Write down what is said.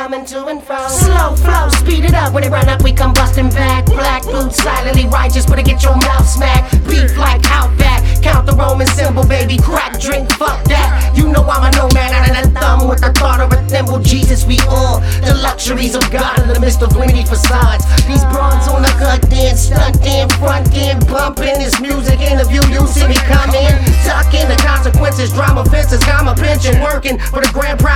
coming to and fro. Slow flow, speed it up. When it run up, we come busting back. Black boots, silently righteous, but to get your mouth smacked. Beef like Outback, count the Roman symbol, baby. Crack, drink, fuck that. You know I'm a nomad and a thumb with the thought of a thimble. Jesus, we all the luxuries of God in the midst of windy facades. These bronze on the cut, then stunt, then front, then bumping. This music interview, you see me coming. Tucking the consequences, drama fences, comma pension, working for the grand prize.